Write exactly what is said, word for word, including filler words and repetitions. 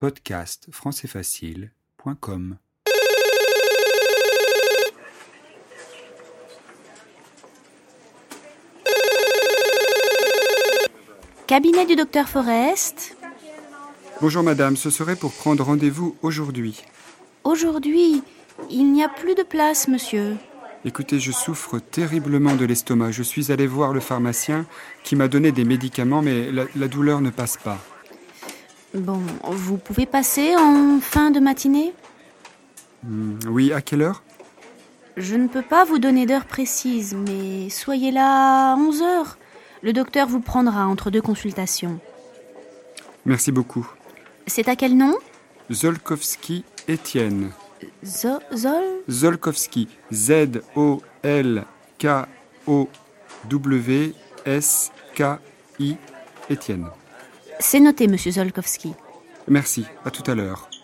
podcast français facile point com. Cabinet du docteur Forest. Bonjour madame, ce serait pour prendre rendez-vous aujourd'hui. Aujourd'hui, il n'y a plus de place, monsieur. Écoutez, je souffre terriblement de l'estomac. Je suis allé voir le pharmacien qui m'a donné des médicaments, mais la, la douleur ne passe pas. Bon, vous pouvez passer en fin de matinée ? Hum, oui, à quelle heure ? Je ne peux pas vous donner d'heure précise, mais soyez là à onze heures. Le docteur vous prendra entre deux consultations. Merci beaucoup. C'est à quel nom ? Zolkowski Étienne. Zo- Zol Zolkowski. Z O L K O W S K I Étienne. C'est noté, monsieur Zolkowski. Merci, à tout à l'heure.